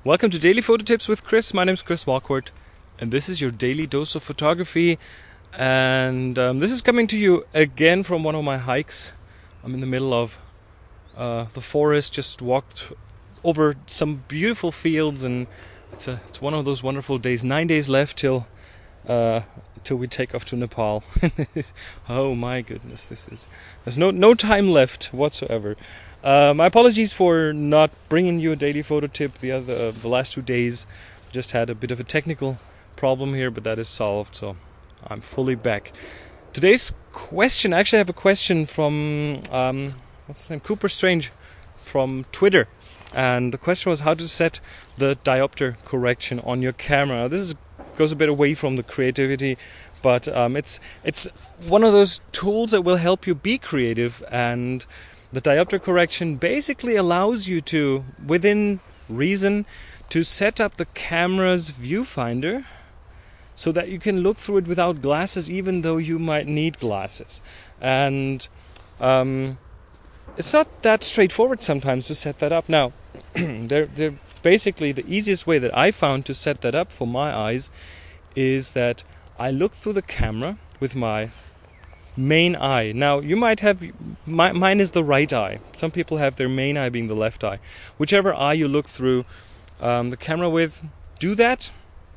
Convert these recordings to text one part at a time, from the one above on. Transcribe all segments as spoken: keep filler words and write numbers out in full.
Welcome to Daily Photo Tips with Chris. My name is Chris Marquardt, and this is your daily dose of photography. And um, this is coming to you again from one of my hikes. I'm in the middle of uh, the forest, just walked over some beautiful fields, and it's a it's one of those wonderful days. Nine days left till uh, till we take off to Nepal. Oh my goodness, this is there's no no time left whatsoever. Uh, my apologies for not bringing you a daily photo tip the other uh, the last two days. Just had a bit of a technical problem here, but that is solved, so I'm fully back. Today's question, I actually have a question from um, what's his name, Cooper Strange from Twitter, and the question was how to set the diopter correction on your camera. This is, goes a bit away from the creativity, but um, it's it's one of those tools that will help you be creative. And the diopter correction basically allows you to, within reason, to set up the camera's viewfinder so that you can look through it without glasses, even though you might need glasses. And um, it's not that straightforward sometimes to set that up. Now, they're, they're basically the easiest way that I found to set that up for my eyes is that I look through the camera with my main eye. Now, you might have, my, mine is the right eye. Some people have their main eye being the left eye. Whichever eye you look through um, the camera with, do that.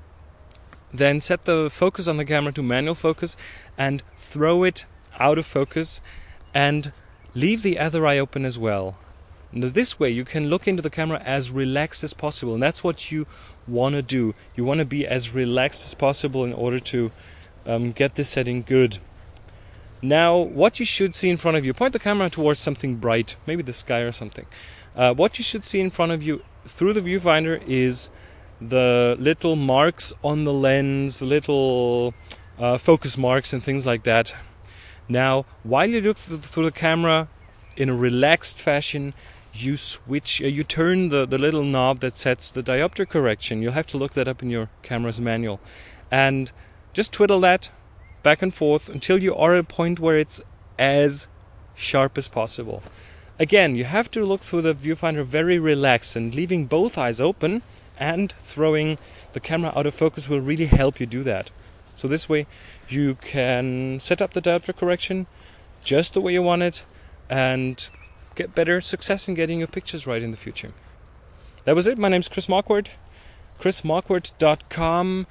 Then set the focus on the camera to manual focus and throw it out of focus and leave the other eye open as well. Now, this way you can look into the camera as relaxed as possible, and that's what you want to do. You want to be as relaxed as possible in order to um, get this setting good. Now, what you should see in front of you, point the camera towards something bright, maybe the sky or something. Uh, what you should see in front of you through the viewfinder is the little marks on the lens, the little uh, focus marks and things like that. Now, while you look through the camera in a relaxed fashion, you switch, uh, you turn the, the little knob that sets the diopter correction. You'll have to look that up in your camera's manual. And just twiddle that back and forth until you are at a point where it's as sharp as possible. Again, you have to look through the viewfinder very relaxed, and leaving both eyes open and throwing the camera out of focus will really help you do that. So this way you can set up the diopter correction just the way you want it and get better success in getting your pictures right in the future. That was it. My name's Chris Marquardt, chris marquardt dot com.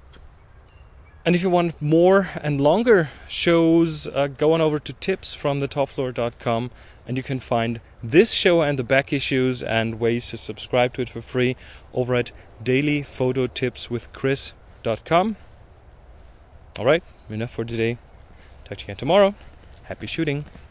And if you want more and longer shows, uh, go on over to tips from the top floor dot com, and you can find this show and the back issues and ways to subscribe to it for free over at daily photo tips with chris dot com. Alright, enough for today. Talk to you again tomorrow. Happy shooting.